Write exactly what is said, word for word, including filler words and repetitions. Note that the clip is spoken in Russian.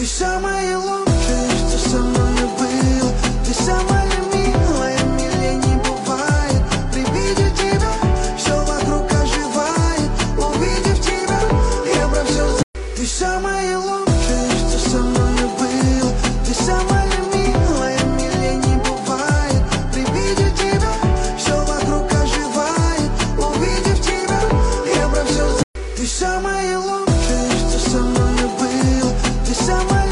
Ты самое лучшее, что со мной было. Ты самая милая, милее не бывает. При виде тебя все вокруг оживает. Увидев тебя, я про все забыл. Ты самое лучшее, что со мной было. Ты самая милая, милее не бывает. При виде тебя все вокруг оживает. Увидев тебя, я про все забыл. Ты самое лучшее, что со мной было. Ты самая